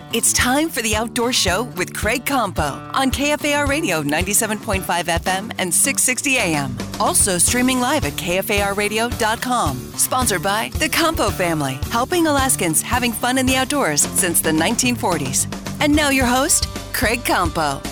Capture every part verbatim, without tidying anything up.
It's time for the Outdoor Show with Craig Campo on K F A R Radio ninety-seven point five F M and six sixty A M. Also streaming live at K F A R radio dot com. Sponsored by the Campo family, helping Alaskans having fun in the outdoors since the nineteen forties. And now your host, Craig Campo.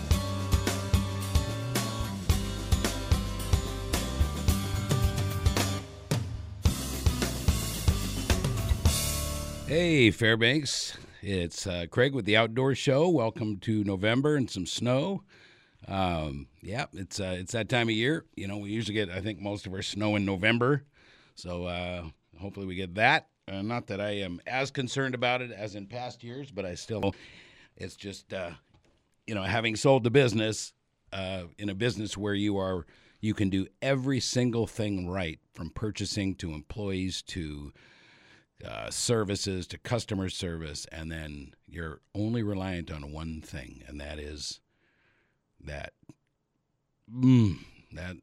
Hey, Fairbanks. It's uh, Craig with the Outdoor Show. Welcome to November and some snow. Um, yeah, it's uh, it's that time of year. You know, we usually get, I think, most of our snow in November. So uh, hopefully we get that. Uh, not that I am as concerned about it as in past years, but I still, it's just, uh, you know, having sold the business, uh, in a business where you are, you can do every single thing right, from purchasing to employees to Uh, services to customer service, and then you're only reliant on one thing, and that is that mm, that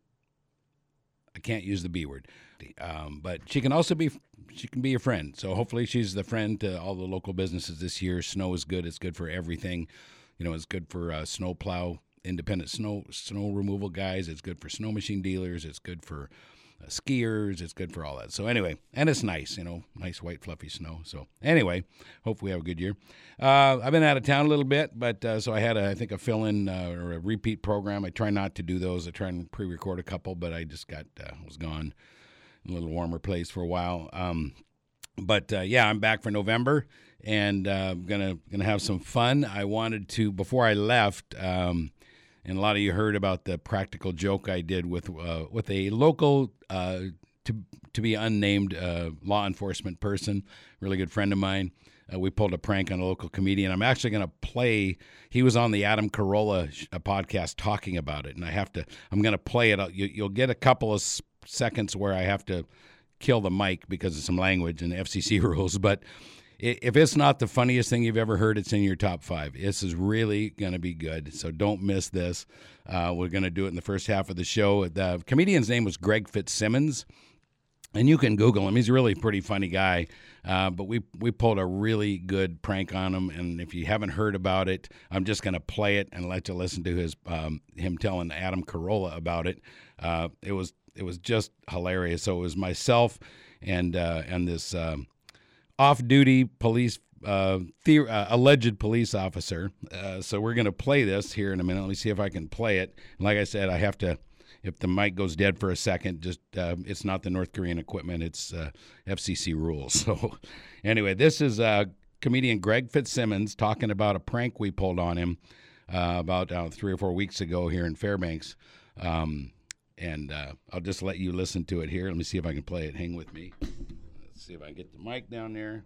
I can't use the B word, um, but she can also be she can be a friend. So hopefully she's the friend to all the local businesses this year. Snow is good; it's good for everything. You know, it's good for uh, snow plow, independent snow snow removal guys. It's good for snow machine dealers. It's good for Uh, skiers. It's good for all that. So anyway, and it's nice, you know, nice white fluffy snow. So anyway, hope we have a good year. Uh, I've been out of town a little bit, but uh, so I had, a, I think, a fill-in uh, or a repeat program. I try not to do those. I try and pre-record a couple, but I just got uh, was gone in a little warmer place for a while. Um, but uh, yeah, I'm back for November, and uh, gonna gonna have some fun. I wanted to, before I left. Um, And a lot of you heard about the practical joke I did with uh, with a local, uh, to to be unnamed uh, law enforcement person, really good friend of mine. Uh, we pulled a prank on a local comedian. I'm actually going to play. He was on the Adam Carolla uh, podcast talking about it, and I have to. I'm going to play it. You, you'll get a couple of s- seconds where I have to kill the mic because of some language and F C C rules, but. If it's not the funniest thing you've ever heard, it's in your top five. This is really going to be good, so don't miss this. Uh, we're going to do it in the first half of the show. The comedian's name was Greg Fitzsimmons, and you can Google him. He's a really pretty funny guy, uh, but we we pulled a really good prank on him, and if you haven't heard about it, I'm just going to play it and let you listen to his um, him telling Adam Carolla about it. Uh, it was it was just hilarious. So it was myself and uh, and this. Um, off-duty police, uh, the, uh, alleged police officer. Uh, so we're going to play this here in a minute. Let me see if I can play it. And like I said, I have to, if the mic goes dead for a second, just uh, it's not the North Korean equipment. It's uh, F C C rules. So anyway, this is uh, comedian Greg Fitzsimmons talking about a prank we pulled on him uh, about uh, three or four weeks ago here in Fairbanks. Um, and uh, I'll just let you listen to it here. Let me see if I can play it. Hang with me. See if I can get the mic down there.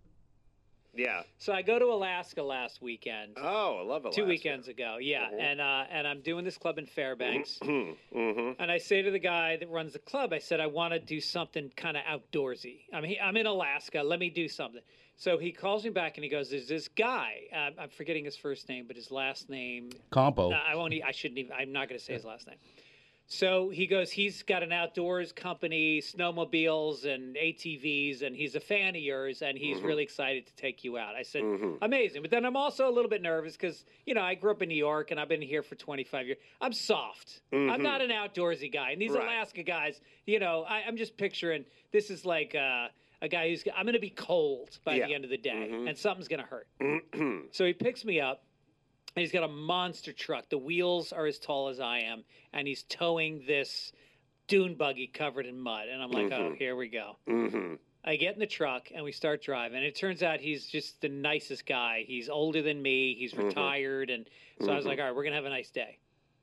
Yeah. So I go to Alaska last weekend. Oh, I love Alaska. Two weekends ago, yeah. Mm-hmm. And uh, and I'm doing this club in Fairbanks. Mm-hmm. And I say to the guy that runs the club, I said, I want to do something kind of outdoorsy. I mean, I'm in Alaska. Let me do something. So he calls me back and he goes, there's this guy. Uh, I'm forgetting his first name, but his last name. Campo. Uh, I won't. e- I shouldn't even. I'm not going to say his last name. So he goes, he's got an outdoors company, snowmobiles and A T Vs, and he's a fan of yours, and he's Mm-hmm. really excited to take you out. I said, Mm-hmm. amazing. But then I'm also a little bit nervous because, you know, I grew up in New York, and I've been here for twenty-five years. I'm soft. Mm-hmm. I'm not an outdoorsy guy. And these Right. Alaska guys, you know, I, I'm just picturing this is like uh, a guy who's, I'm going to be cold by Yeah. the end of the day, Mm-hmm. and something's going to hurt. So he picks me up. And he's got a monster truck. The wheels are as tall as I am, and he's towing this dune buggy covered in mud. And I'm like, Mm-hmm. oh, here we go. Mm-hmm. I get in the truck, and we start driving. And it turns out he's just the nicest guy. He's older than me. He's Mm-hmm. retired. And so I was like, all right, we're going to have a nice day.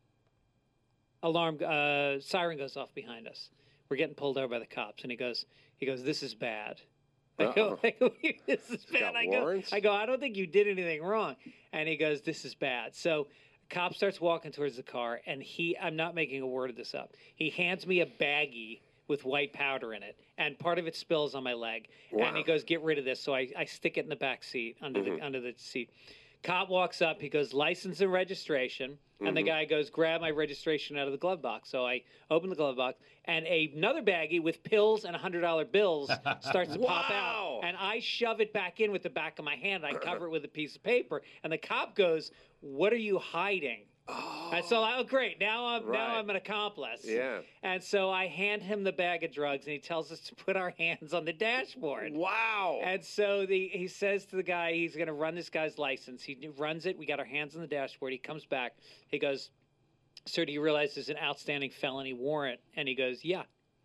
Alarm, uh, siren goes off behind us. We're getting pulled over by the cops. And he goes, he goes, this is bad. I go, Uh-oh. I go, this is bad. got I go, warrants? I go, I don't think you did anything wrong. And he goes, this is bad. So cop starts walking towards the car, and he, I'm not making a word of this up. He hands me a baggie with white powder in it, and part of it spills on my leg. Wow. And he goes, get rid of this. So I, I stick it in the back seat, under Mm-hmm. the under the seat. Cop walks up. He goes, license and registration. And Mm-hmm. the guy goes, grab my registration out of the glove box. So I open the glove box, and a, another baggie with pills and one hundred dollar bills starts to pop Wow. out. And I shove it back in with the back of my hand. I cover it with a piece of paper. And the cop goes, what are you hiding? Oh, And so, I, oh, great. Now I'm Right. now I'm an accomplice. Yeah. And so I hand him the bag of drugs, and he tells us to put our hands on the dashboard. Wow. And so the he says to the guy, he's going to run this guy's license. He runs it. We got our hands on the dashboard. He comes back. He goes, sir, do you realize there's an outstanding felony warrant? And he goes, yeah.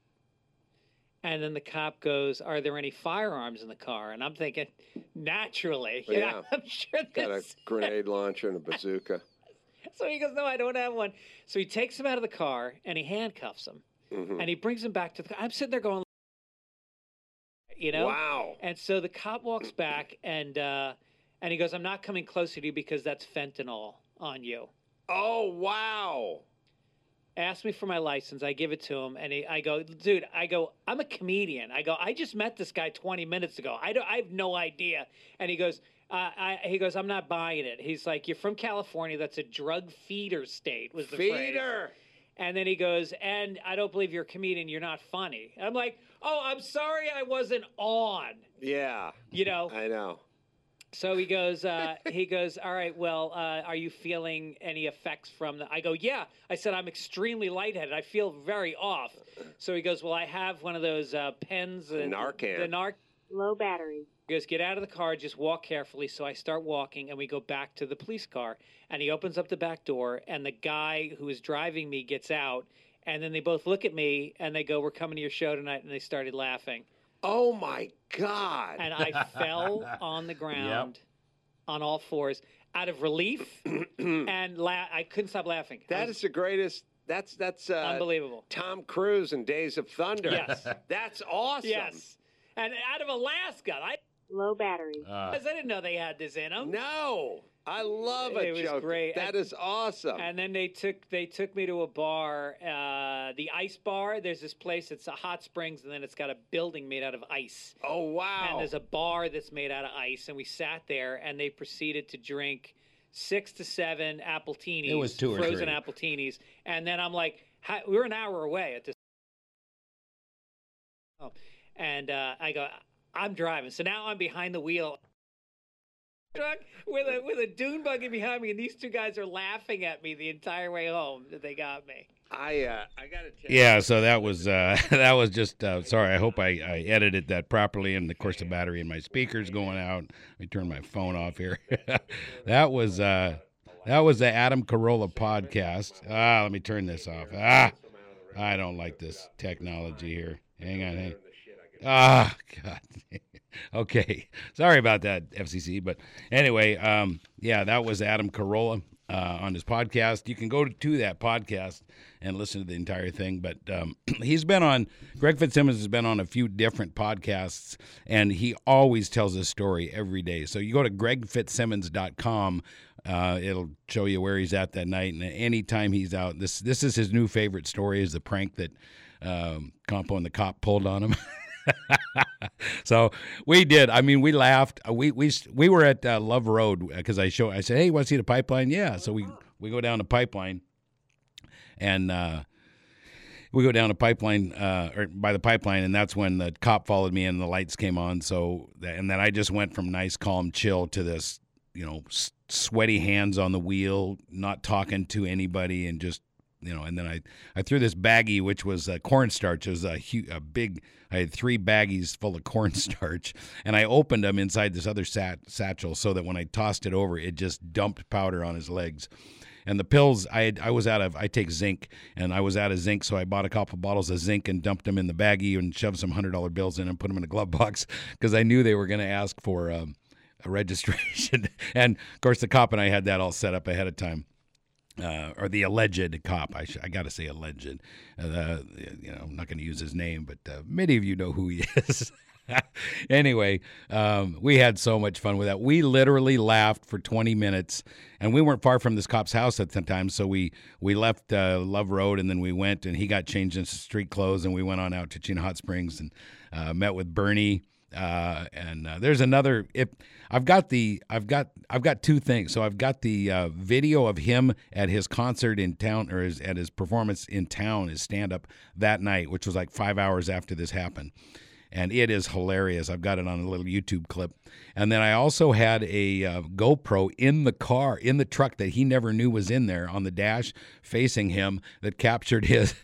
And then the cop goes, are there any firearms in the car? And I'm thinking, naturally. You know, Yeah. I'm sure Got a there's. grenade launcher and a bazooka. So he goes, no, I don't have one. So he takes him out of the car, and he handcuffs him. Mhm. And he brings him back to the car. I'm sitting there going, you know? Wow. And so the cop walks back, and uh, and he goes, I'm not coming closer to you because that's fentanyl on you. Oh, wow. Ask me for my license. I give it to him, and he, I go, dude, I go, I'm a comedian. I go, I just met this guy twenty minutes ago. I, don't, I have no idea. And he goes, uh, I, he goes, I'm not buying it. He's like, you're from California. That's a drug feeder state, was the phrase. Feeder. And then he goes, and I don't believe you're a comedian. You're not funny. And I'm like, oh, I'm sorry I wasn't on, Yeah. you know. I know. So he goes, uh, he goes, all right, well, uh, are you feeling any effects from the, I go, yeah. I said, I'm extremely lightheaded. I feel very off. So he goes, well, I have one of those uh, pens. And Narcan. The Narcan. Low battery. He goes, get out of the car, just walk carefully. So I start walking, and we go back to the police car. And he opens up the back door, and the guy who is driving me gets out. And then they both look at me, and they go, we're coming to your show tonight. And they started laughing. Oh, my God. And I fell on the ground on all fours out of relief, and la- I couldn't stop laughing. I That was is the greatest. That's that's uh, unbelievable. Tom Cruise in Days of Thunder. Yes. That's awesome. Yes. And out of Alaska. I, Low battery. Uh, I didn't know they had this in them. No, I love a It was joke. great. That And- is awesome. And then they took they took me to a bar, uh, the Ice Bar. There's this place. It's a hot springs, and then it's got a building made out of ice. oh wow. And there's a bar that's made out of ice, and we sat there, and they proceeded to drink six to seven appletinis. It was two or frozen three. appletinis, and then I'm like, "How- we we're an hour away at this, oh, and uh, I go, I'm driving, so now I'm behind the wheel. Truck with a with a dune buggy behind me, and these two guys are laughing at me the entire way home that they got me. I uh, I gotta tell you. Yeah, so that was uh, that was just uh, sorry. I hope I, I edited that properly, and of course the battery in my speaker's going out. Let me turn my phone off here. that was uh, that was the Adam Carolla podcast. Ah, let me turn this off. Ah, I don't like this technology here. Hang on, hang. Ah, God. Okay, sorry about that, F C C. But anyway, um, yeah, that was Adam Carolla uh, on his podcast. You can go to that podcast and listen to the entire thing. But um, he's been on, Greg Fitzsimmons has been on a few different podcasts, and he always tells a story every day. So you go to greg fitzsimmons dot com. Uh, it'll show you where he's at that night, and anytime he's out, this this is his new favorite story, is the prank that um, Campo and the cop pulled on him. So we did. I mean, we laughed. We we we were at uh, Love Road because I show. I said, "Hey, want to see the pipeline?" Yeah. So we we go down the pipeline, and uh, we go down the pipeline uh, or by the pipeline, and that's when the cop followed me and the lights came on. So and then I just went from nice, calm, chill to this, you know, s- sweaty hands on the wheel, not talking to anybody, and just. You know, and then I, I threw this baggie, which was uh, cornstarch. It was a, hu- a big, I had three baggies full of cornstarch, and I opened them inside this other sat- satchel so that when I tossed it over, it just dumped powder on his legs. And the pills, I had, I was out of, I take zinc, and I was out of zinc, so I bought a couple bottles of zinc and dumped them in the baggie and shoved some one hundred dollar bills in and put them in a glove box because I knew they were going to ask for um, a registration. And, of course, the cop and I had that all set up ahead of time. Uh, or the alleged cop. I sh- I got to say alleged. Uh, you know, I'm not going to use his name, but uh, many of you know who he is. Anyway, um, we had so much fun with that. We literally laughed for twenty minutes, and we weren't far from this cop's house at the time, so we we left uh, Love Road, and then we went, and he got changed into street clothes, and we went on out to Chino Hot Springs and uh, met with Bernie. Uh, and uh, there's another. If I've got the, I've got, I've got two things. So I've got the uh, video of him at his concert in town, or his, at his performance in town, his stand-up that night, which was like five hours after this happened, and it is hilarious. I've got it on a little YouTube clip. And then I also had a uh, GoPro in the car, in the truck that he never knew was in there, on the dash facing him, that captured his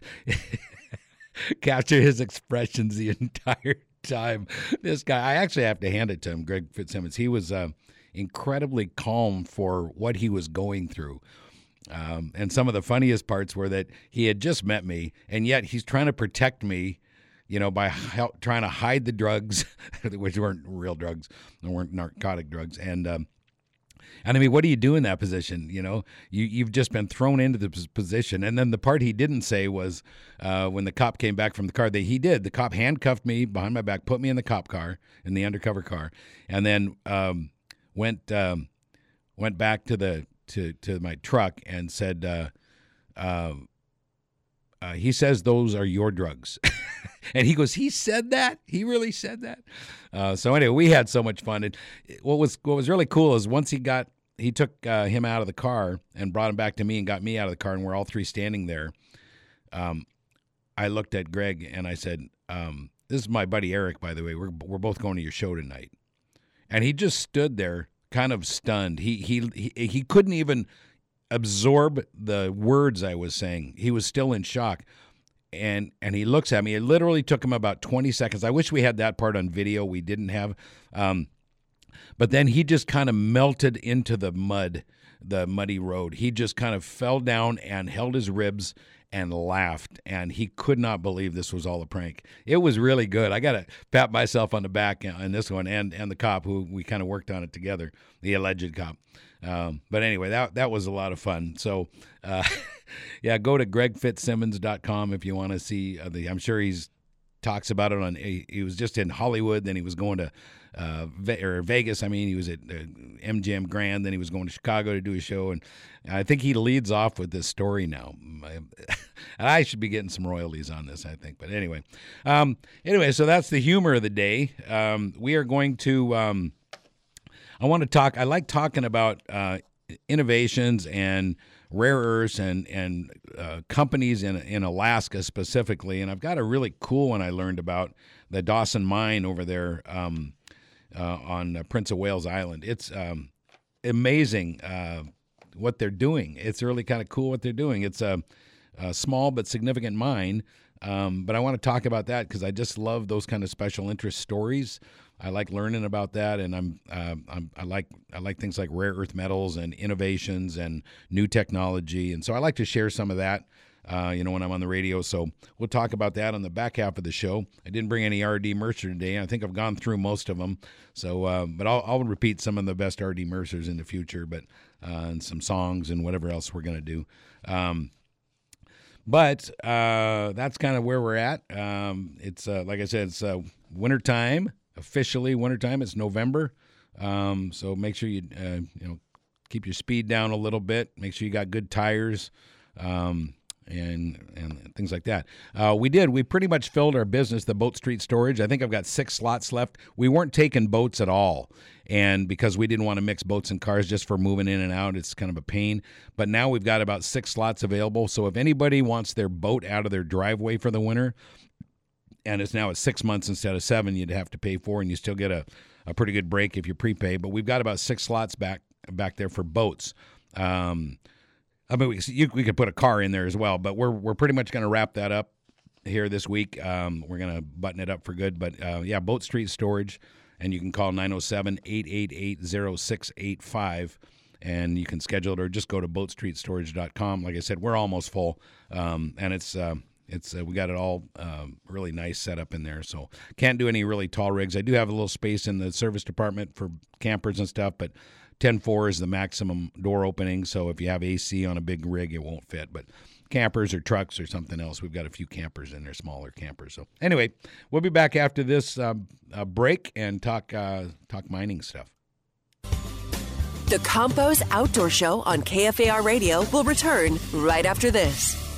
captured his expressions the entire time. This guy, I actually have to hand it to him, Greg Fitzsimmons. He was uh, incredibly calm for what he was going through. Um, and some of the funniest parts were that he had just met me, and yet he's trying to protect me, you know, by help, trying to hide the drugs, which weren't real drugs, they weren't narcotic drugs. And um, and I mean, what do you do in that position? You know, you, you've just been thrown into the position. And then the part he didn't say was uh, when the cop came back from the car, that he did. The cop handcuffed me behind my back, put me in the cop car, in the undercover car, and then um, went um, went back to the to, to my truck and said, uh, uh, uh, he says those are your drugs. And he goes, he said that? He really said that? Uh, so anyway, we had so much fun. And what was what was really cool is once he got, he took uh, him out of the car and brought him back to me and got me out of the car, and we're all three standing there. Um, I looked at Greg and I said, um, this is my buddy Eric, by the way. We're we're both going to your show tonight. And he just stood there kind of stunned. He he he, he couldn't even absorb the words I was saying. He was still in shock. And and he looks at me. It literally took him about twenty seconds. I wish we had that part on video. We didn't have. Um, but then he just kind of melted into the mud, the muddy road. He just kind of fell down and held his ribs and laughed. And he could not believe this was all a prank. It was really good. I got to pat myself on the back on this one, and, and the cop who we kind of worked on it together, the alleged cop. Um, but anyway, that that was a lot of fun. So, uh, yeah, go to greg fitzsimmons dot com if you want to see uh, the. I'm sure he's talks about it on. He, he was just in Hollywood, then he was going to uh, Ve- or Vegas. I mean, he was at uh, M G M Grand, then he was going to Chicago to do a show, and I think he leads off with this story now. I should be getting some royalties on this, I think. But anyway, um, anyway, so that's the humor of the day. Um, we are going to. Um, I want to talk. I like talking about uh, innovations and rare earths and and uh, companies in in Alaska specifically. And I've got a really cool one I learned about, the Dawson Mine over there um, uh, on uh, Prince of Wales Island. It's um, amazing uh, what they're doing. It's really kind of cool what they're doing. It's a, a small but significant mine. Um, but I want to talk about that because I just love those kind of special interest stories. I like learning about that, and I'm, uh, I'm I like I like things like rare earth metals and innovations and new technology, and so I like to share some of that, uh, you know, when I'm on the radio. So we'll talk about that on the back half of the show. I didn't bring any R D Mercer today. I think I've gone through most of them. So, uh, but I'll, I'll repeat some of the best R D Mercers in the future, but uh, and some songs and whatever else we're gonna do. Um, But uh, that's kind of where we're at. Um, it's uh, like I said, it's uh, wintertime. Officially wintertime. It's November, um, so make sure you uh, you know keep your speed down a little bit. Make sure you got good tires, um, and and things like that. Uh, we did. We pretty much filled our business, the Boat Street Storage. I think I've got six slots left. We weren't taking boats at all, and because we didn't want to mix boats and cars just for moving in and out, it's kind of a pain. But now we've got about six slots available. So if anybody wants their boat out of their driveway for the winter, and it's now at six months instead of seven, you'd have to pay for, and you still get a, a pretty good break if you prepay. But we've got about six slots back back there for boats. Um, I mean, we, you, we could put a car in there as well, but we're we're pretty much going to wrap that up here this week. Um, we're going to button it up for good. But, uh, yeah, Boat Street Storage, and you can call nine oh seven, eight eight eight, oh six eight five, and you can schedule it, or just go to boat street storage dot com. Like I said, we're almost full, um, and it's uh, – It's uh, we got it all um, really nice set up in there, so can't do any really tall rigs. I do have a little space in the service department for campers and stuff, but ten four is the maximum door opening, so if you have A C on a big rig, it won't fit. But campers or trucks or something else, we've got a few campers in there, smaller campers. So anyway, we'll be back after this um, uh, break and talk uh, talk mining stuff. The Campos Outdoor Show on K F A R Radio will return right after this.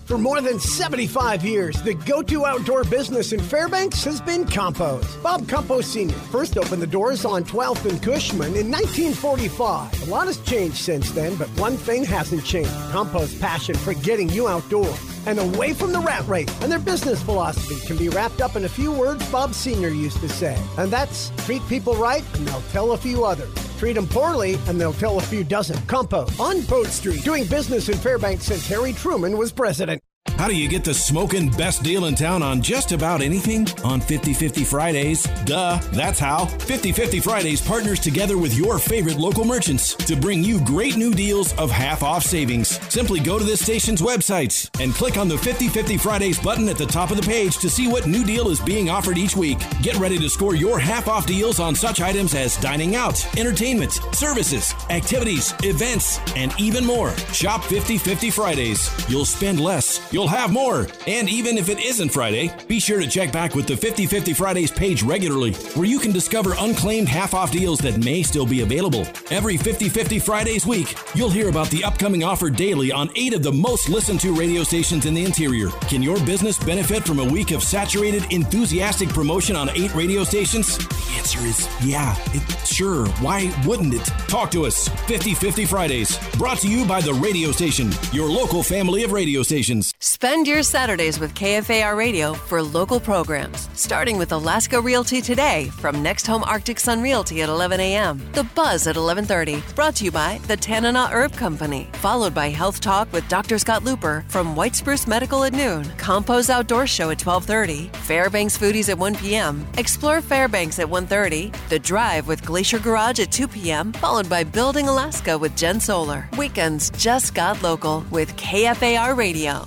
For more than seventy-five years, the go-to outdoor business in Fairbanks has been Compos. Bob Compos Senior first opened the doors on twelfth and Cushman in nineteen forty-five. A lot has changed since then, but one thing hasn't changed. Compos' passion for getting you outdoors and away from the rat race, and their business philosophy can be wrapped up in a few words Bob Senior used to say. And that's, treat people right, and they'll tell a few others. Treat them poorly, and they'll tell a few dozen. Compos on Boat Street, doing business in Fairbanks since Harry Truman was president. How do you get the smoking best deal in town on just about anything? On fifty fifty Fridays. Duh, that's how. fifty fifty Fridays partners together with your favorite local merchants to bring you great new deals of half-off savings. Simply go to this station's website and click on the fifty fifty Fridays button at the top of the page to see what new deal is being offered each week. Get ready to score your half-off deals on such items as dining out, entertainment, services, activities, events, and even more. Shop fifty fifty Fridays. You'll spend less. You'll have more. And even if it isn't Friday, be sure to check back with the fifty fifty Fridays page regularly, where you can discover unclaimed half-off deals that may still be available. Every fifty fifty Fridays week, you'll hear about the upcoming offer daily on eight of the most listened to radio stations in the interior. Can your business benefit from a week of saturated, enthusiastic promotion on eight radio stations? The answer is yeah. It, sure. Why wouldn't it? Talk to us. fifty fifty Fridays. Brought to you by the radio station, your local family of radio stations. Spend your Saturdays with K F A R Radio for local programs, starting with Alaska Realty Today from Next Home Arctic Sun Realty at eleven a.m., The Buzz at eleven thirty, brought to you by the Tanana Herb Company, followed by Health Talk with Doctor Scott Looper from White Spruce Medical at noon, Compos Outdoor Show at twelve thirty, Fairbanks Foodies at one p.m., Explore Fairbanks at one thirty, The Drive with Glacier Garage at two p.m., followed by Building Alaska with Jen Solar. Weekends just got local with K F A R Radio.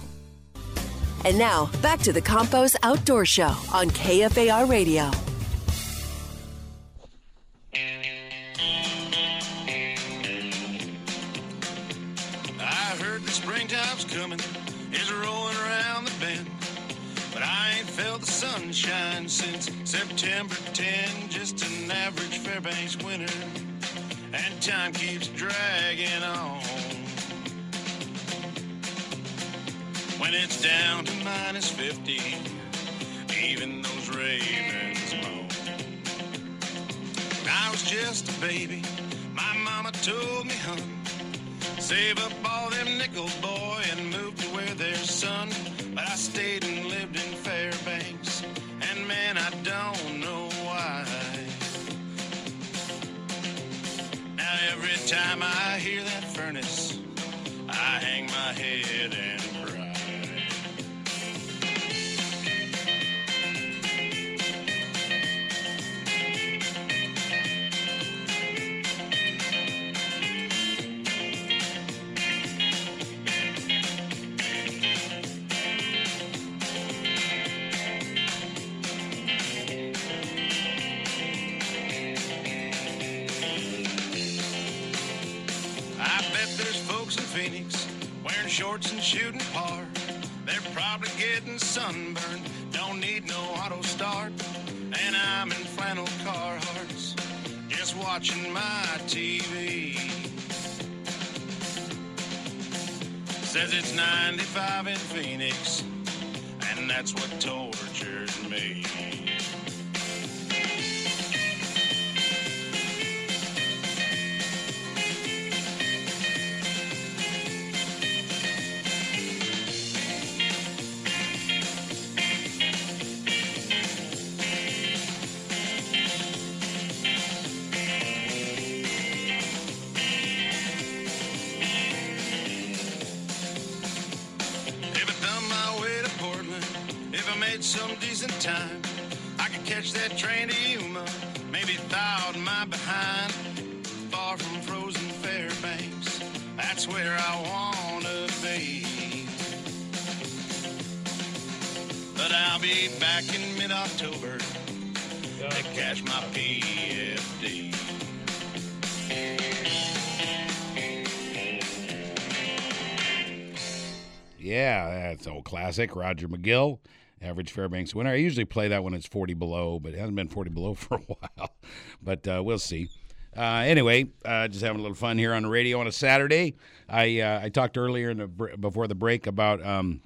And now, back to the Compos Outdoor Show on K F A R Radio. I heard the springtime's coming, is rolling around the bend, but I ain't felt the sunshine since September tenth, just an average Fairbanks winter, and time keeps dragging on. When it's down to minus fifty, even those ravens moan. When I was just a baby, my mama told me, hun, save up all them nickels, boy, and move to where there's sun. But I stayed and lived in Fairbanks, and man, I don't know why. Now every time I hear that furnace, I hang my head and cry. Phoenix, wearing shorts and shooting par. They're probably getting sunburned, don't need no auto start. And I'm in flannel Carhartts, just watching my T V. Says it's ninety-five in Phoenix, and that's what tortures me. Some decent time, I could catch that train to Yuma, maybe thaw out my behind. Far from frozen Fairbanks, that's where I wanna be. But I'll be back in mid-October to catch my P F D. Yeah, that's old classic, Roger McGill. Average Fairbanks winner. I usually play that when it's forty below, but it hasn't been forty below for a while. But uh, we'll see. Uh, anyway, uh, just having a little fun here on the radio on a Saturday. I uh, I talked earlier in the br- before the break about um,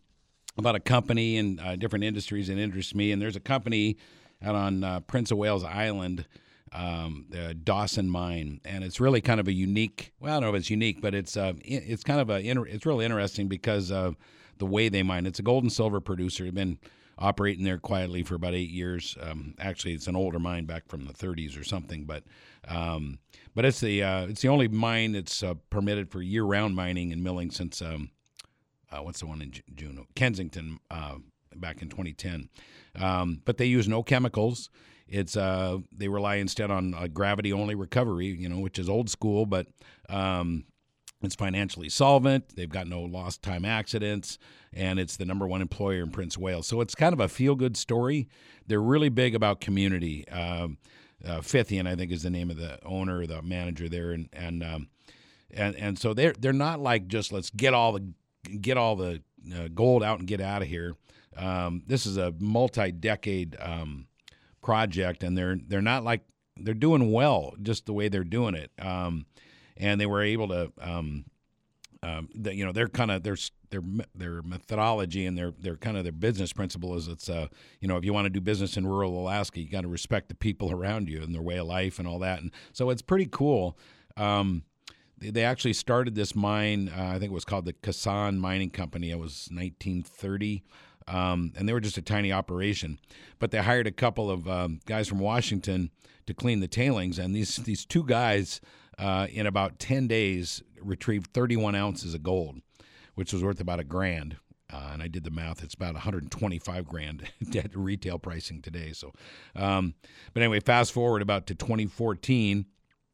about a company and uh, different industries that interest me. And there's a company out on uh, Prince of Wales Island, um, the Dawson Mine, and it's really kind of a unique. Well, I don't know if it's unique, but it's uh, it's kind of a it's really interesting because of the way they mine. It's a gold and silver producer. They've been operating there quietly for about eight years. Um, actually, it's an older mine back from the thirties or something, but um, but it's the uh, it's the only mine that's uh, permitted for year-round mining and milling since um, uh, what's the one in June? Kensington uh, back in twenty ten. Um, but they use no chemicals. It's uh, they rely instead on uh, gravity-only recovery, you know, which is old school, but um, it's financially solvent. They've got no lost time accidents, and it's the number one employer in Prince of Wales. So it's kind of a feel-good story. They're really big about community. Um, uh, Fithian, I think, is the name of the owner, the manager there, and and um, and and so they're they're not like just let's get all the get all the uh, gold out and get out of here. Um, this is a multi-decade um, project, and they're they're not like they're doing well just the way they're doing it. Um, and they were able to, um, um, the, you know, they're kind of their their their methodology and their their kind of their business principle is it's uh, you know, if you want to do business in rural Alaska, you got to respect the people around you and their way of life and all that. And so it's pretty cool. Um, they, they actually started this mine. Uh, I think it was called the Kasan Mining Company. It was nineteen thirty. Um, and they were just a tiny operation, but they hired a couple of um, guys from Washington to clean the tailings, and these these two guys uh, in about ten days retrieved thirty-one ounces of gold, which was worth about a grand. Uh, and I did the math; it's about one hundred twenty-five grand at retail pricing today. So, um, but anyway, fast forward about to twenty fourteen,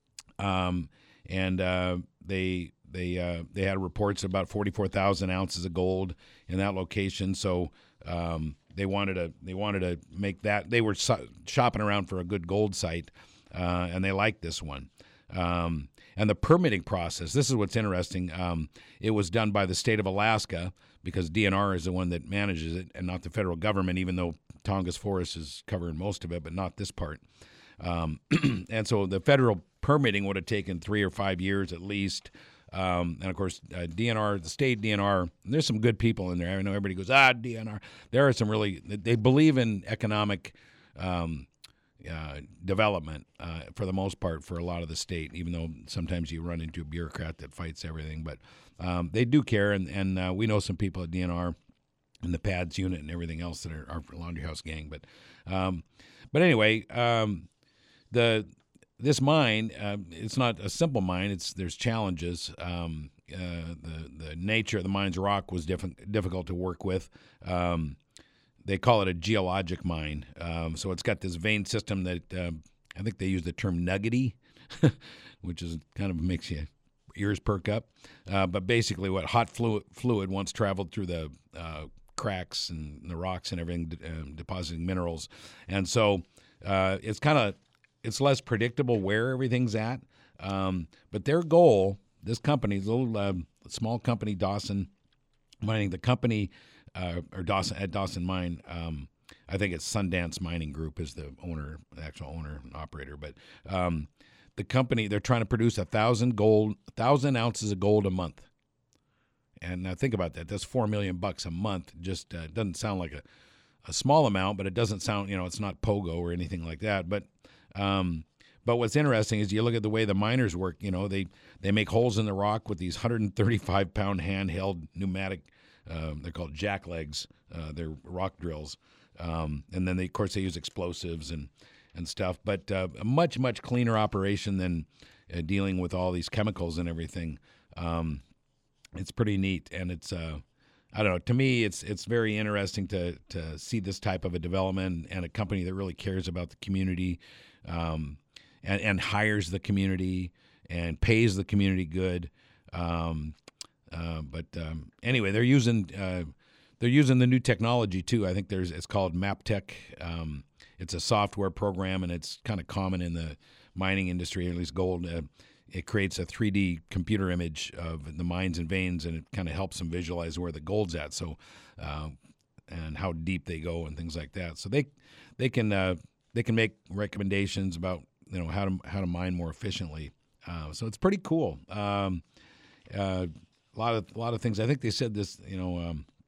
um, and uh, they. They uh, they had reports of about forty-four thousand ounces of gold in that location. So um, they wanted to they wanted to make that. They were so- shopping around for a good gold site, uh, and they liked this one. Um, and the permitting process. This is what's interesting. Um, it was done by the state of Alaska because D N R is the one that manages it, and not the federal government. Even though Tongass Forest is covering most of it, but not this part. Um, and so the federal permitting would have taken three or five years at least. Um, and, of course, uh, D N R, the state D N R, there's some good people in there. I know everybody goes, ah, D N R. There are some really – they believe in economic um, uh, development uh, for the most part for a lot of the state, even though sometimes you run into a bureaucrat that fights everything. But um, they do care, and, and uh, we know some people at D N R and the P A D S unit and everything else that are our Laundry House gang. But, um, but anyway, um, the – This mine, uh, it's not a simple mine. It's there's challenges. Um, uh, the the nature of the mine's rock was different, difficult to work with. Um, they call it a geologic mine. Um, so it's got this vein system that uh, I think they use the term nuggety, which is kind of makes you ears perk up. Uh, but basically, what hot fluid fluid once traveled through the uh, cracks and the rocks and everything, uh, depositing minerals, and so uh, it's kind of It's less predictable where everything's at, um, but their goal, this company, this little uh, small company, Dawson Mining, the company, uh, or Dawson at Dawson Mine, um, I think it's Sundance Mining Group is the owner, the actual owner and operator. But um, the company, they're trying to produce a thousand gold, thousand ounces of gold a month. And now think about that. That's four million bucks a month. Just uh, doesn't sound like a, a small amount, but it doesn't sound, you know, it's not pogo or anything like that. But Um, but what's interesting is you look at the way the miners work. You know, they, they make holes in the rock with these one hundred thirty-five pound handheld pneumatic. Uh, they're called jack legs. Uh, they're rock drills, um, and then they, of course they use explosives and and stuff. But uh, a much much cleaner operation than uh, dealing with all these chemicals and everything. Um, it's pretty neat, and it's uh, I don't know. To me, it's it's very interesting to to see this type of a development and a company that really cares about the community. Um, and, and hires the community and pays the community good. Um, uh, but um, anyway, they're using uh, they're using the new technology too. I think there's it's called MapTech. Um, it's a software program, and it's kind of common in the mining industry, at least gold. Uh, it creates a three D computer image of the mines and veins, and it kind of helps them visualize where the gold's at. So uh, and how deep they go and things like that. So they they can. Uh, They can make recommendations about you know how to how to mine more efficiently. Uh, so it's pretty cool. Um, uh, a lot of a lot of things. I think they said this. You know, um,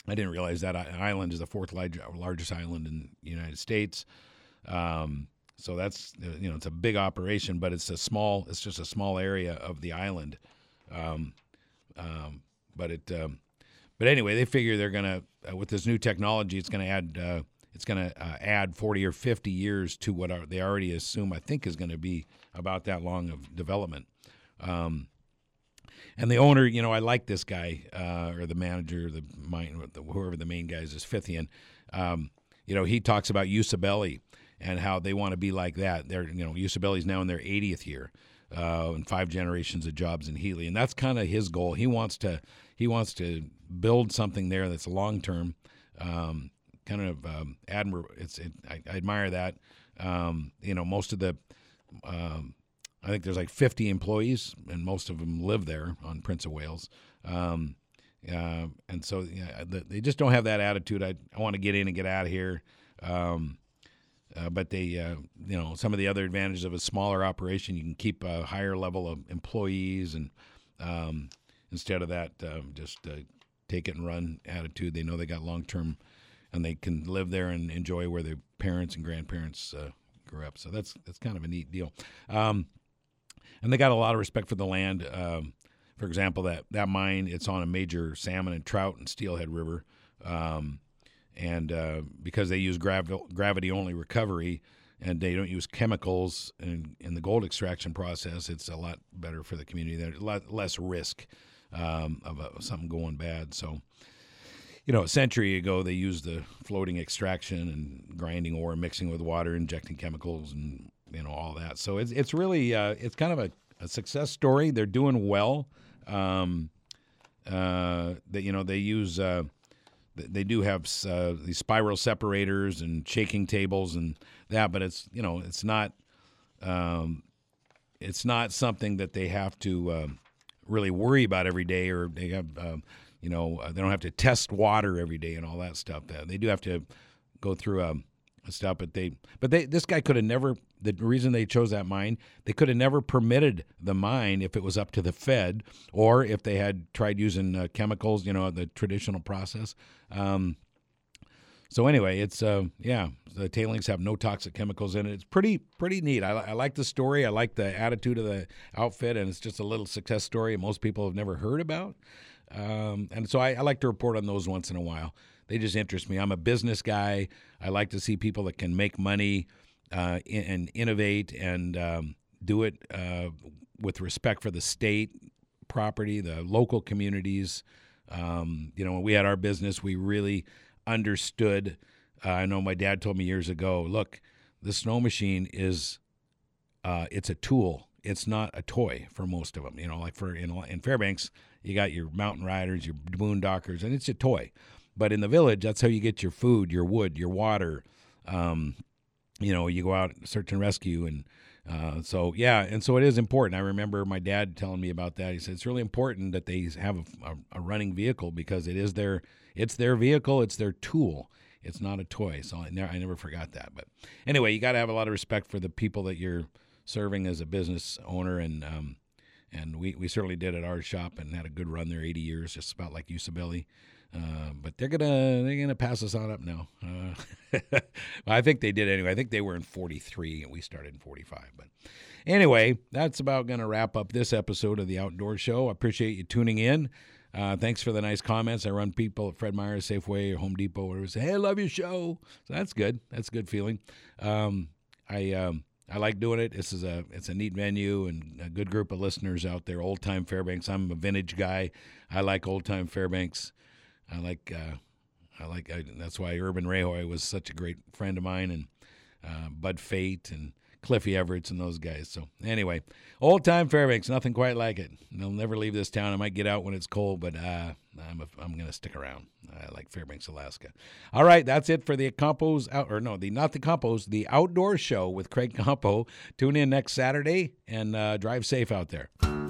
I didn't realize that I- island is the fourth large, largest island in the United States. Um, so that's, you know, it's a big operation, but it's a small, it's just a small area of the island. Um, um, but it, um, but anyway, they figure they're going to, uh, with this new technology, it's going to add, uh, it's going to uh, add forty or fifty years to what are, they already assume, I think, is going to be about that long of development. Um, And the owner, you know, I like this guy, uh, or the manager, the main, whoever the main guy is, is Fithian. Um, you know, he talks about Usabelli and how they want to be like that. They're, you know, Usabelli's now in their eightieth year, uh, and five generations of jobs in Healy, and that's kind of his goal. He wants to, he wants to build something there that's long term, um, kind of um, admirable. It's, it, I, I admire that. Um, you know, most of the. Um, I think there's like fifty employees, and most of them live there on Prince of Wales. Um, uh, and so yeah, they just don't have that attitude. I, I want to get in and get out of here. Um, uh, but they, uh, you know, some of the other advantages of a smaller operation, you can keep a higher level of employees, and um, instead of that, uh, just uh, take it and run attitude. They know they got long-term, and they can live there and enjoy where their parents and grandparents uh, grew up. So that's that's kind of a neat deal. Um, And they got a lot of respect for the land. Um, for example, that, that mine, it's on a major salmon and trout and steelhead river. Um, and uh, because they use grav- gravity-only recovery and they don't use chemicals in, in the gold extraction process, it's a lot better for the community. There's a lot less risk um, of uh, something going bad. So, you know, a century ago, they used the floating extraction and grinding ore, mixing with water, injecting chemicals, and you know, all that. So it's it's really uh, it's kind of a, a success story. They're doing well. Um, uh, that you know they use uh, they do have uh, these spiral separators and shaking tables and that, but it's you know it's not um, it's not something that they have to uh, really worry about every day, or they have uh, you know they don't have to test water every day and all that stuff. Uh, they do have to go through a stuff, but they, but they, this guy could have never. The reason they chose that mine, they could have never permitted the mine if it was up to the Fed, or if they had tried using uh, chemicals, you know, the traditional process. Um, so anyway, it's uh, yeah, the tailings have no toxic chemicals in it. It's pretty pretty neat. I, I like the story. I like the attitude of the outfit, and it's just a little success story most people have never heard about. Um, and so I, I like to report on those once in a while. They just interest me. I'm a business guy. I like to see people that can make money uh, in, and innovate and um, do it uh, with respect for the state, property, the local communities. Um, you know, when we had our business, we really understood. Uh, I know my dad told me years ago, look, the snow machine is uh, it's a tool. It's not a toy for most of them. You know, like for in, in Fairbanks, you got your mountain riders, your boondockers, and it's a toy. But in the village, that's how you get your food, your wood, your water. Um, you know, you go out search and rescue, and uh, so yeah, and so it is important. I remember my dad telling me about that. He said it's really important that they have a, a, a running vehicle because it is their it's their vehicle, it's their tool. It's not a toy. So I never, I never forgot that. But anyway, you got to have a lot of respect for the people that you're serving as a business owner, and um, and we, we certainly did at our shop and had a good run there, eighty years, just about like Usabelli. Uh, but they're gonna they're gonna pass us on up now. Uh, I think they did anyway. I think they were in forty-three and we started in forty-five. But anyway, that's about gonna wrap up this episode of the Outdoor Show. I appreciate you tuning in. Uh, thanks for the nice comments. I run people at Fred Meyer, Safeway, or Home Depot, where say, "Hey, I love your show." So that's good. That's a good feeling. Um, I um, I like doing it. This is a it's a neat venue and a good group of listeners out there. Old time Fairbanks. I'm a vintage guy. I like old time Fairbanks. I like, uh, I like. I, that's why Urban Rahoy was such a great friend of mine, and uh, Bud Fate and Cliffy Everett and those guys. So anyway, old time Fairbanks, nothing quite like it. They'll never leave this town. I might get out when it's cold, but uh, I'm a, I'm gonna stick around. I like Fairbanks, Alaska. All right, that's it for the Campos out or no, the not the Campos, the Outdoor Show with Craig Campo. Tune in next Saturday and uh, drive safe out there.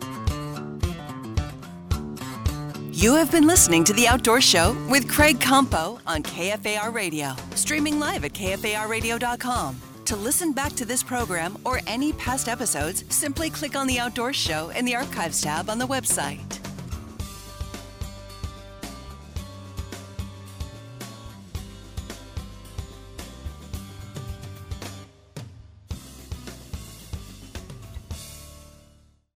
You have been listening to The Outdoor Show with Craig Campo on K F A R Radio, streaming live at K F A R radio dot com. To listen back to this program or any past episodes, simply click on The Outdoor Show in the Archives tab on the website.